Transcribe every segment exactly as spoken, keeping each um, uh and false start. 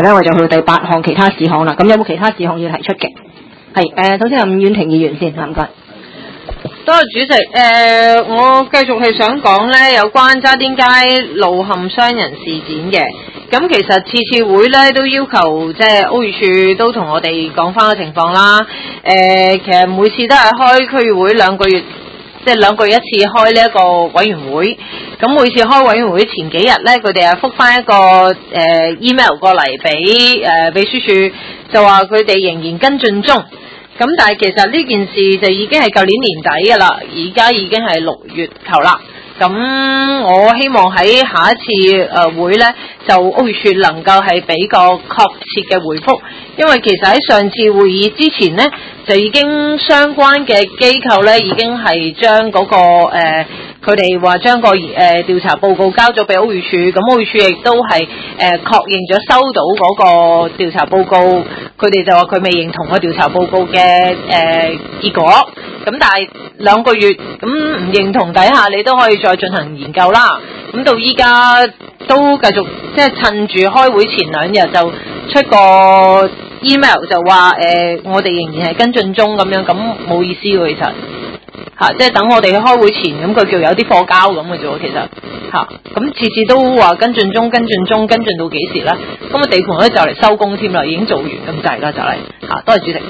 咧，我就去到第八項其他事項啦。咁有冇其他事項要提出嘅？係誒，首先係伍婉婷議員先，唔該。 多謝主席。誒、呃，我繼續係想講咧，有關渣甸街路陷傷人事件嘅。咁其實次次會咧都要求，即係屋宇署都同我哋講翻個情況啦。誒、呃，其實每次都係開區議會兩個月，即係兩個月一次開呢一個委員會。咁每次開委員會前幾日咧，佢哋係覆翻一個誒、呃、email 過嚟俾誒秘書處，就話佢哋仍然跟進中。咁但係其實呢件事就已經係舊年年底㗎啦，而家已經係六月頭啦。咁我希望喺下一次誒會呢，就屋宇署能夠係俾個確切嘅回覆，因為其實喺上次會議之前呢，就已經相關嘅機構呢已經係將嗰個誒佢哋話將個誒、呃、調查報告交咗俾屋宇署，咁屋宇署亦都係誒、呃、確認咗收到嗰個調查報告，佢哋就話佢未認同個調查報告嘅誒、呃、結果，咁但係兩個月咁唔認同底下，你都可以再進行研究啦。咁到依家都繼續即係趁住開會前兩日就出個 email 就話誒、呃、我哋仍然係跟進中咁樣，咁冇意思喎其實嚇、啊，即係等我哋去開會前咁佢叫有啲貨交咁嘅啫喎其實嚇，咁、啊、次次都話跟進中跟進中跟進到幾時咧？咁啊地盤咧就嚟收工添啦，已經做完咁滯啦就嚟嚇，多謝主席。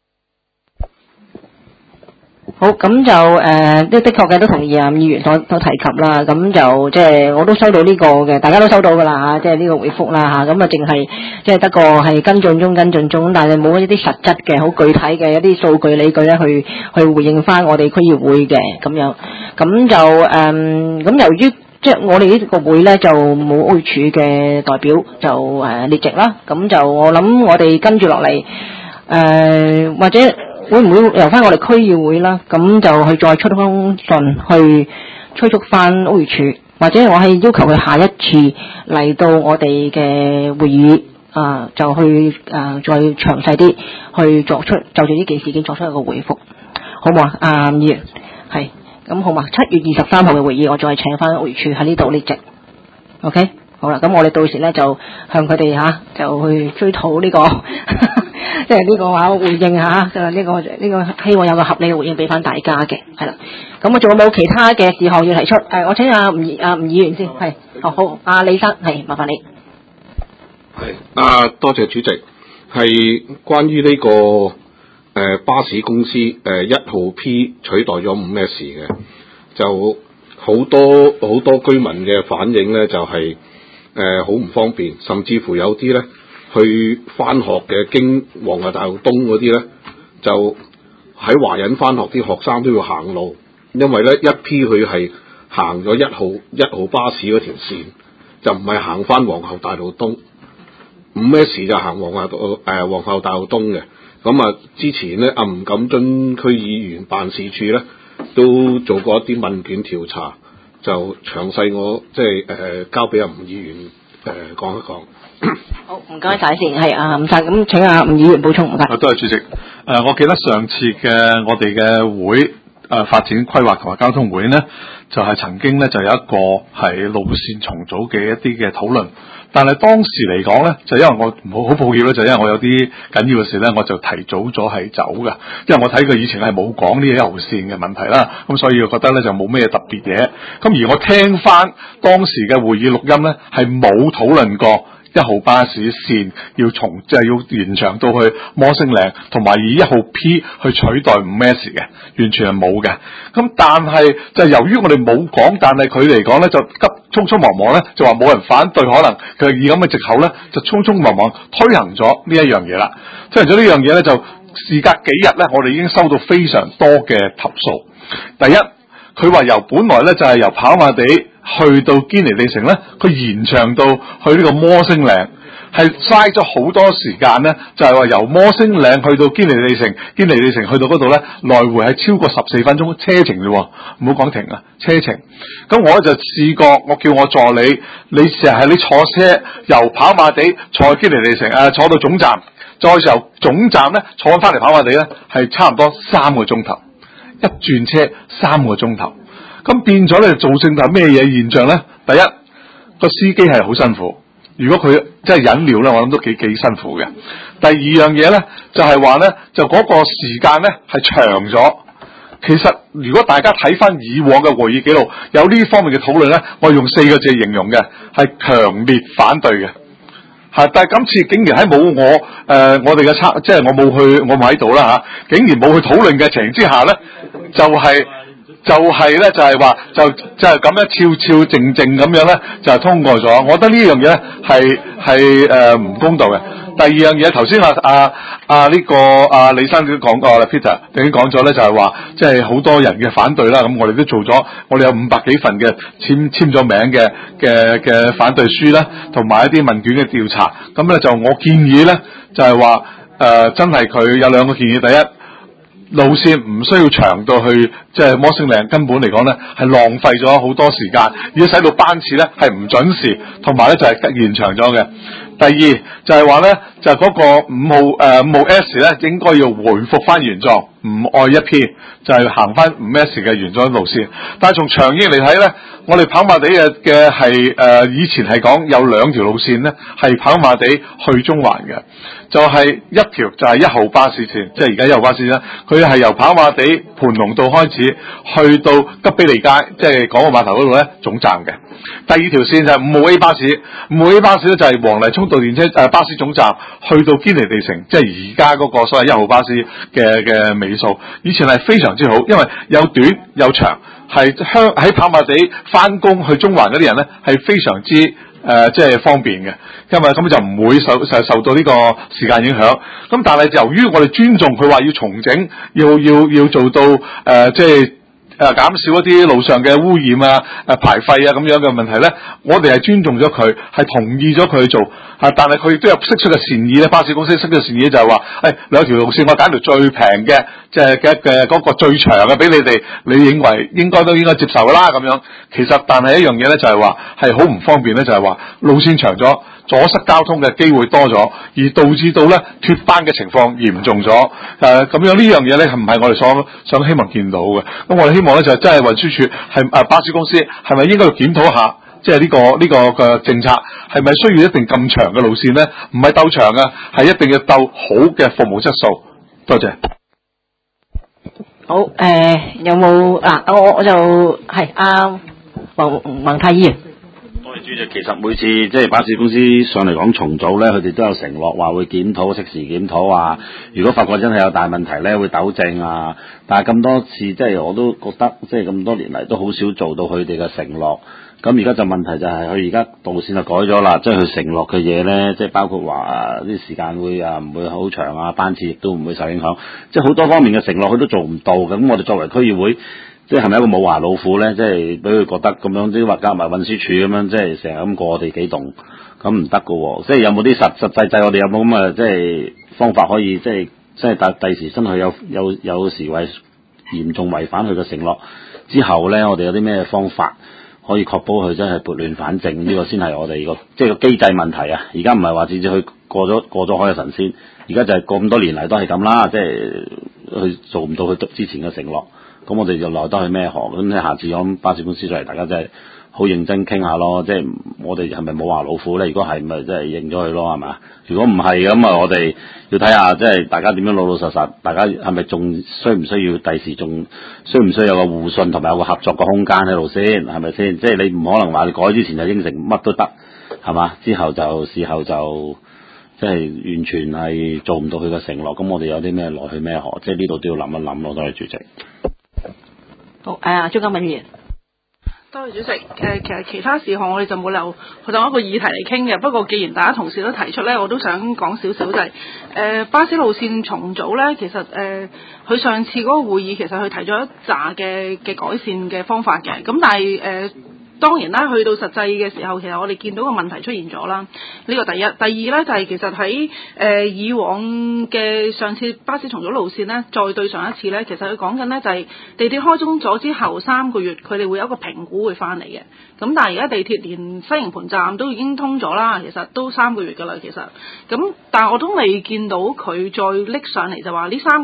好，咁就誒，的、呃、的確嘅都同意啊，議員所所提及啦。咁就即係我都收到呢、這個嘅，大家都收到噶啦嚇，即係呢個回覆啦嚇。咁啊，淨係即係得個係跟進中跟進中，但係冇一啲實質嘅好具體嘅一啲數據理據咧，去去回應翻我哋區議會嘅咁樣。咁就誒，咁、呃、由於即係我哋呢個會咧就冇屋宇署嘅代表就誒、呃、列席啦。咁就我諗我哋跟住落嚟誒或者。會唔會由翻我哋區議會啦？咁就去再出封信去催促翻屋宇署，或者我係要求佢下一次嚟到我哋嘅會議啊、呃，就去啊、呃、再詳細啲去作出就住呢件事件作出一個回覆，好唔好啊？啊，議員係咁好嘛？七月二十三號嘅會議，我再請翻屋宇署喺呢度列席。OK， 好啦，咁我哋到時咧就向佢哋吓就去追討呢、這個。即係呢個話回應下，就係呢個呢個希望有個合理嘅回應俾翻大家嘅，係啦。咁我仲有冇其他嘅事項要提出？誒，我請阿吳阿吳議員先，係，哦好，阿李生係，麻煩你。 係，啊多謝主席，係關於呢、這個誒、呃、巴士公司誒一號 P 取代咗五 S 嘅，就好多好多居民嘅反應咧，就係誒好唔方便，甚至乎有啲咧。去翻學嘅經皇后大道東嗰啲咧，就喺華仁翻學啲學生都要行路，因為咧一批佢係行咗一號一號巴士嗰條線，就唔係行翻皇后大道東。五 S 就行皇后誒、呃、皇后大道東嘅。咁啊，之前咧阿吳錦津區議員辦事處咧都做過一啲問卷調查，就詳細我即係誒交俾阿吳議員誒講一講。 好，唔該晒先，係啊，唔該，咁請阿吳議員補充唔該。 啊，多謝主席。誒、呃，我記得上次嘅我哋嘅會誒、呃、發展規劃同埋交通會呢，就係、是、曾經呢，就有一個係路線重組嘅一啲嘅討論，但係當時嚟講呢，就因為我唔好好抱歉咧，就因為我有啲緊要嘅事呢，我就提早咗係走㗎，因為我睇佢以前係冇講呢一號線嘅問題啦，咁所以我覺得呢，就冇咩特別嘢。咁而我聽翻當時嘅會議錄音呢，係冇討論過。一號巴士線要從即係、就是、要延長到去摩星嶺，同埋以一號 P 去取代五 S 嘅，完全係冇嘅。咁但係就由於我哋冇講，但係佢嚟講咧就急匆匆忙忙咧，就話冇人反對，可能佢以咁嘅藉口咧，就匆匆忙忙推行咗呢一樣嘢啦。推行咗呢樣嘢咧，就事隔幾日咧，我哋已經收到非常多嘅投訴。第一，佢話由本來咧就係、是、由跑馬地。去到堅尼地城咧，佢延長到去呢個摩星嶺，係嘥咗好多時間咧。就係、是、話由摩星嶺去到堅尼地城，堅尼地城去到嗰度咧，來回係超過十四分鐘車程啫，唔好講停啊，車程。咁我就試過，我叫我助理，你成日係你坐車由跑馬地坐去堅尼地城，誒、呃、坐到總站，再由總站咧坐翻嚟跑馬地咧，係差唔多三個鐘頭，一轉車三個鐘頭。咁變咗咧，造成係咩嘢現象咧？第一，個司機係好辛苦， 如果佢即係忍料咧，我諗都幾幾辛苦嘅。第二樣嘢咧就係話咧，就嗰個時間咧係長咗。其實如果大家睇翻以往嘅會議記錄，有呢方面嘅討論咧，我用四個字形容嘅係強烈反對嘅。係，但係今次竟然喺冇我誒、呃、我哋嘅測，即係我冇去，我冇喺度啦嚇，竟然冇去討論嘅情形之下咧，就係、是。就係咧，就係話就就係咁樣悄悄靜靜咁樣咧，就係通過咗。我覺得呢樣嘢咧係係誒唔公道嘅。第二樣嘢，頭先啊啊啊呢個啊李生都講過啦 ，Peter 已經講咗咧，就係話即係好多人嘅反對啦。咁我哋都做咗，我哋有五百幾份嘅簽簽咗名嘅嘅嘅反對書啦，同埋一啲問卷嘅調查。咁咧就我建議咧，就係話誒真係佢有兩個建議，第一。路線唔需要長到去，即係摩星嶺，根本嚟講咧係浪費咗好多時間，而使到班次咧係唔準時，同埋咧就係延長咗嘅。第二就係話咧，就係、是、嗰個五號誒五號 S 咧應該要回復翻原狀，唔愛一 P 就係行翻五 S 嘅原狀路線。但係從長遠嚟睇咧，我哋跑馬地嘅嘅係誒以前係講有兩條路線咧係跑馬地去中環嘅。就係一條就係一號巴士線，即係而家一號巴士啦。佢係由跑馬地盤龍道開始，去到吉比利街，即係港澳碼頭嗰度咧總站嘅。第二條線就係五號 A 巴士，五號 A 巴士咧就係黃泥涌道電車誒、呃、巴士總站，去到堅尼地城，即係而家嗰個所謂一號巴士嘅嘅尾數。以前係非常之好，因為有短有長，係香喺跑馬地翻工去中環嗰啲人咧係非常之誒、呃、即係方便嘅。因為咁就唔會受受受到呢個時間影響，咁但係由於我哋尊重佢話要重整，要要要做到誒、呃、即係誒減少一啲路上嘅污染啊、誒排廢啊咁樣嘅問題咧，我哋係尊重咗佢，係同意咗佢去做，啊，但係佢亦都有釋出嘅善意咧。巴士公司釋出嘅善意就係話，誒、哎、兩條路線我揀條最平嘅，即係嘅嘅嗰個最長嘅俾你哋，你認為應該都應該接受啦咁樣。其實但係一樣嘢咧就係話係好唔方便咧，就係話路線長咗。阻塞交通嘅機會多咗，而導致到咧脫班嘅情況嚴重咗。誒、呃、咁樣呢樣嘢咧，係唔係我哋所想希望見到嘅？咁我哋希望咧就係真係運輸署係誒巴士公司係咪應該要檢討下，即係呢個呢、這個嘅政策係咪需要一定咁長嘅路線咧？唔係鬥長啊，係一定要鬥好嘅服務質素。多謝。 好誒、呃，有冇嗱？我我就係阿黃宏泰議員。 主席，其實每次即係巴士公司上嚟講重組咧，佢哋都有承諾話會檢討，適時檢討啊。如果發覺真係有大問題咧，會糾正啊。但係咁多次，即係我都覺得，即係咁多年嚟都好少做到佢哋嘅承諾。咁而家就問題就係佢而家道路線就改咗啦，即係佢承諾嘅嘢咧，即係包括話啲時間會啊唔會好長啊，班次亦都唔會受影響，即係好多方面嘅承諾佢都做唔到。咁我哋作為區議會，即係係咪一個冇牙老虎咧？即係俾佢覺得咁樣，即係話加埋運輸署咁樣，即係成日咁過我哋幾棟，咁唔得噶喎！即係有冇啲實實際際，我哋有冇咁啊？即係方法可以，即係即係第第時真係有有有時為嚴重違反佢嘅承諾之後咧，我哋有啲咩方法可以確保佢真係撥亂反正？呢個先係我哋個即係個機制問題啊！而家唔係話直接去過咗過咗海嘅神仙，而家就係過咁多年嚟都係咁啦，即係佢做唔到佢之前嘅承諾。咁我哋就留得去咩行？咁你下次我巴士公司上嚟，大家真係好認真傾下咯。即係我哋係咪冇話老虎咧？如果係，咪真係認咗佢咯，係嘛？如果唔係咁啊，我哋要睇下，即係大家點樣老老實實。大家係咪仲需唔需要第時仲需唔需要有個互信同埋有個合作嘅空間喺度先？係咪先？即係你唔可能話你改之前就應承乜都得，係嘛？之後就事後就即係完全係做唔到佢嘅承諾。咁我哋有啲咩來去咩何？即係呢度都要諗一諗咯，多謝主席。 好，誒，張金敏議員。 多謝主席。誒、呃，其實其他事項我哋就冇理由去當一個議題嚟傾嘅。不過既然大家同事都提出咧，我都想講少少就係、是、誒、呃、巴士路線重組咧，其實誒佢、呃、上次嗰個會議其實佢提咗一紮嘅嘅改善嘅方法嘅。咁但係誒。呃當然啦，去到實際嘅時候，其實我哋見到個問題出現咗啦。呢個第一，第二呢，就係、是、其實喺誒、呃、以往嘅上次巴士重組路線呢，再對上一次呢，其實佢講緊呢，就係地鐵開通咗之後三個月，佢哋會有一個評估會翻嚟嘅。咁但係而家地鐵連西營盤站都已經通咗啦，其實都三個月㗎啦，其實。咁但係我都未見到佢再拎上嚟就話呢三個月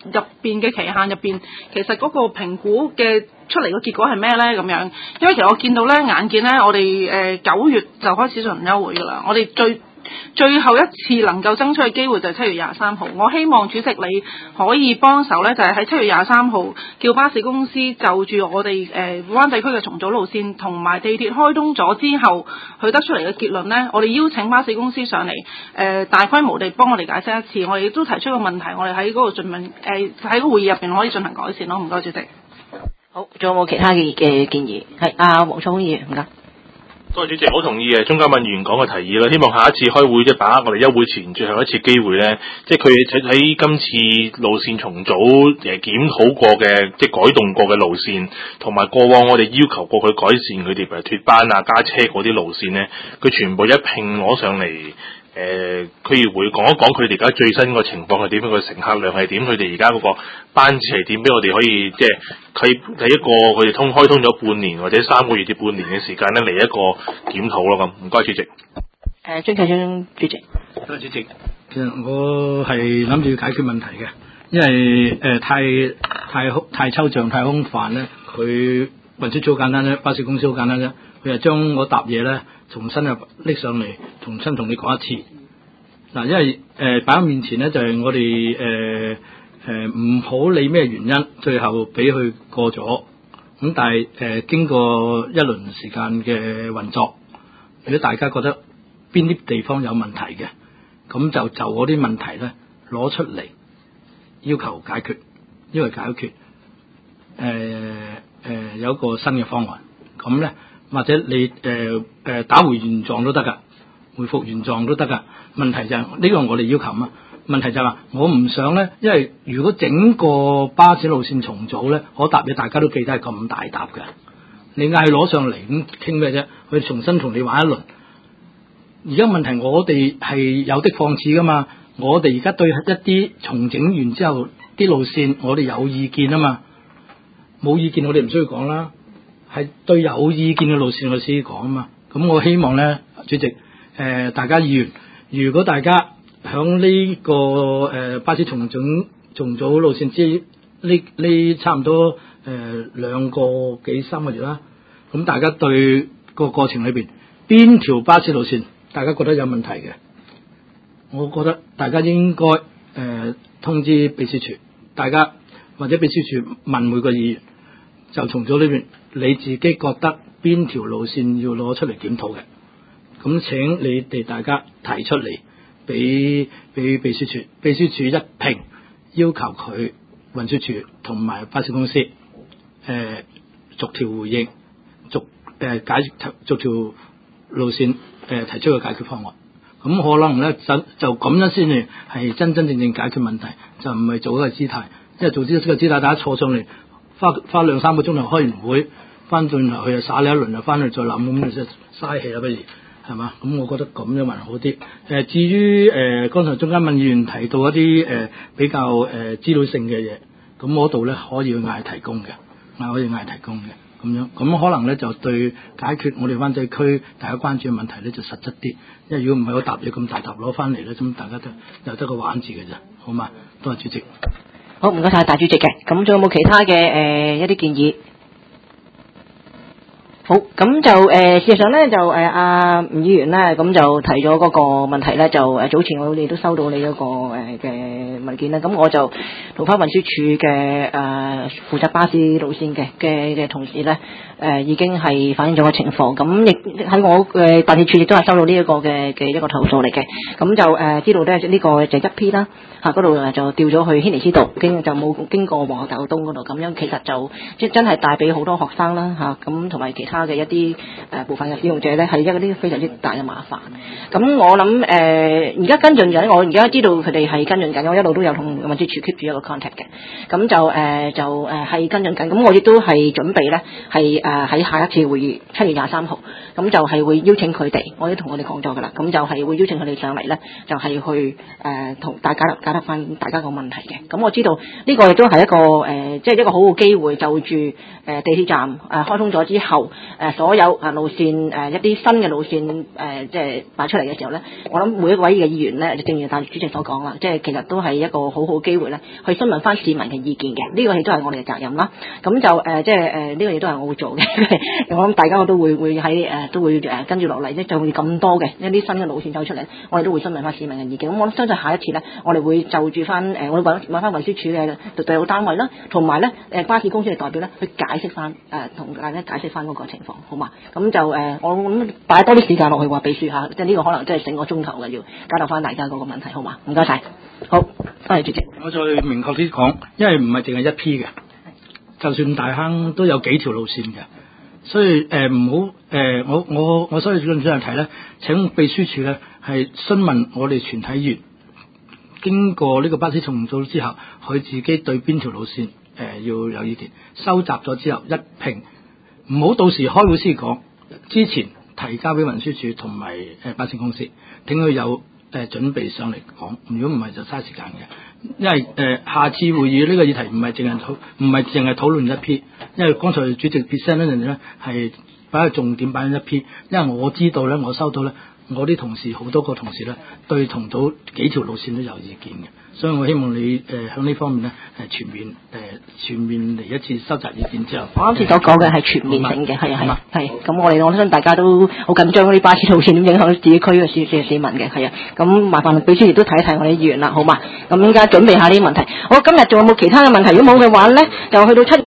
入邊嘅期限入邊，其實嗰個評估嘅出嚟嘅結果係咩咧？咁樣，因為其實我見到咧，眼見咧，我哋誒九月就開始進行休會㗎啦，我哋最最後一次能夠爭取嘅機會就係七月廿三號，我希望主席你可以幫手咧，就係喺七月廿三號叫巴士公司就住我哋誒灣仔區嘅重組路線同埋地鐵開通咗之後，佢得出嚟嘅結論咧，我哋邀請巴士公司上嚟誒、呃、大規模地幫我哋解釋一次，我哋亦都提出個問題，我哋喺嗰個進行誒喺個會議入邊可以進行改善咯，唔該主席。 好，仲有冇其他嘅嘅建議？係阿黃聰議員，唔該。 多謝主席，好同意誒鍾嘉敏議員講嘅提議啦。希望下一次開會即係把握我哋休會前最後一次機會咧，即係佢喺喺今次路線重組誒檢討過嘅，即係改動過嘅路線，同埋過往我哋要求過佢改善佢哋誒脫班啊加車嗰啲路線咧，佢全部一併攞上嚟。誒、呃，區議會講一講佢哋而家最新個情況係點樣，個乘客量係點，佢哋而家嗰個班次係點，俾我哋可以即係佢喺一個佢哋通開通咗半年或者三個月至半年嘅時間咧嚟一個檢討咯咁。唔該主席。 誒，張啟章主席。 多謝主席。其實我係諗住要解決問題嘅，因為誒、呃、太太太抽象太空泛咧，佢運輸組好簡單啫，巴士公司好簡單啫，佢就將我搭嘢咧。重新又拎上嚟，重新同你講一次。嗱，因為誒擺喺面前咧，就係、是、我哋誒誒唔好理咩原因，最後俾佢過咗。咁但係誒、呃、經過一輪時間嘅運作，如果大家覺得邊啲地方有問題嘅，咁就就嗰啲問題咧攞出嚟要求解決，要求解決。誒、呃、誒、呃、有一個新嘅方案，咁咧。或者你誒誒、呃、打回原狀都得噶，回復原狀都得噶。問題就係、是、呢、這個我哋要求嘛。問題就係、是、話我唔想咧，因為如果整個巴士路線重組咧，可搭嘢大家都記得係咁大搭嘅。你嗌佢攞上嚟咁傾咩啫？佢重新同你玩一輪。而家問題我哋係有的放矢噶嘛。我哋而家對一啲重整完之後啲路線，我哋有意見啊嘛。冇意見我哋唔需要講啦。係對有意見嘅路線我先講啊嘛，咁我希望咧，主席，誒、呃、大家議員，如果大家響呢、這個誒、呃、巴士重整重組路線之呢呢差唔多誒兩、呃、個幾三個月啦，咁大家對個過程裏邊邊條巴士路線大家覺得有問題嘅，我覺得大家應該誒、呃、通知秘書處，大家或者秘書處問每個議員，就重組裏邊。你自己覺得邊條路線要攞出嚟檢討嘅，咁請你哋大家提出嚟，俾俾秘書處，秘書處一評，要求佢運輸處同埋巴士公司，誒、呃、逐條回應，逐誒、呃、解逐條路線誒、呃、提出個解決方案。咁可能咧就就咁樣先至係真真正正解決問題，就唔係做一個姿態，因為做呢個姿態大家坐上嚟。花花兩三個鐘頭開完會，翻轉頭去又耍你一輪，又翻去再諗，咁就嘥氣啦，不如係嘛？咁我覺得咁樣還好啲。誒、呃，至於誒剛才鍾嘉敏議員提到一啲誒、呃、比較誒、呃、資料性嘅嘢，咁嗰度咧可以去嗌提供嘅，嗌可以嗌提供嘅咁樣。咁可能咧就對解決我哋灣仔區大家關注嘅問題咧就實質啲。因為如果唔係我搭嘢咁大沓攞翻嚟咧，咁大家都又得個玩字嘅啫，好嘛？多謝主席。 好，唔該晒大主席嘅，咁仲有冇其他嘅誒、呃、一啲建議？好，咁就誒、呃、事實上咧就誒阿吳議員咧咁就提咗嗰個問題咧，就誒早前我哋都收到你嗰個誒嘅文件啦，咁我就同翻運輸署嘅誒負責巴士路線嘅嘅嘅同事咧誒、呃、已經係反映咗個情況，咁亦喺我嘅辦事處亦都係收到呢一個嘅嘅一個投訴嚟嘅，咁就誒、呃、知道咧呢個就一 P 啦。嚇嗰度誒就調咗去軒尼詩道，經就冇經過皇后大道東嗰度，咁樣其實就即真係帶俾好多學生啦嚇，咁同埋其他嘅一啲誒、呃、部分嘅使用者咧，係一個啲非常之大嘅麻煩。咁我諗誒而家跟進緊，我而家知道佢哋係跟進緊，我一路都有同運輸署 keep 住一個 contact 嘅，咁就誒、呃、就誒係、呃、跟進緊，咁我亦都係準備咧係誒誒喺下一次會議七月廿三號，咁就係會邀請佢哋，我都同我哋講咗㗎啦，咁就係會邀請佢哋上嚟咧，就係、是、去誒同、呃、大家解答翻大家個問題嘅。咁我知道呢個亦都係一個誒，即、呃、係、就是、一個好嘅機會，就住誒、呃、地鐵站誒、呃、開通咗之後，誒、呃、所有啊路線誒、呃、一啲新嘅路線誒即係擺出嚟嘅時候咧，我諗每一位嘅議員咧，就正如大主席所講啦，即、就、係、是、其實都係一個好好機會咧，去詢問翻市民嘅意見嘅。呢、這個亦都係我哋嘅責任啦。咁就誒即係誒呢個亦都係我會做嘅。我諗大家我都會會喺誒、呃、都會誒、呃、跟住落嚟，即係就會咁多嘅一啲新嘅路線走出嚟，我哋都會詢問翻市民嘅意見。咁我相信下一次咧，我哋會就住翻誒我哋揾揾翻運輸署嘅隊伍單位啦，同埋咧誒巴士公司嘅代表咧，去解釋翻誒同大家解釋翻嗰個情況，好嘛？咁就誒、呃、我諗擺多啲時間落去話秘書下，即係呢個可能即係整個鐘頭嘅要交代翻大家嗰個問題，好嘛？唔該晒，好，多謝主席。 我再明確啲講，因為唔係淨係一批嘅，就算大坑都有幾條路線嘅，所以誒唔好誒我我我所以想想提咧，請秘書處咧係詢問我哋全體議員，經過呢個巴士重組之後，佢自己對邊條路線誒、呃、要有意見，收集咗之後一併，唔好到時開會先講，之前提交俾運輸署同埋誒巴士公司，等佢有誒、呃、準備上嚟講，如果唔係就嘥時間嘅，因為誒、呃、下次會議呢個議題唔係淨係討唔係淨係討論一批，因為剛才主席 present 嗰陣咧係擺個重點擺喺一批，因為我知道咧，我收到咧。我啲同事好多個同事咧，對同組幾條路線都有意見嘅，所以我希望你誒喺呢方面咧係全面誒、呃、全面嚟一次收集意見之後。 我啱先所講嘅係全面性嘅，係啊係係。咁我哋我相信大家都好緊張嗰啲巴士路線點影響自己區嘅市市市民嘅，係啊。咁麻煩秘書亦都睇一睇我哋議員啦，好嘛？咁依家準備下呢啲問題。好，今日仲有冇其他嘅問題？如果冇嘅話咧，就去到七。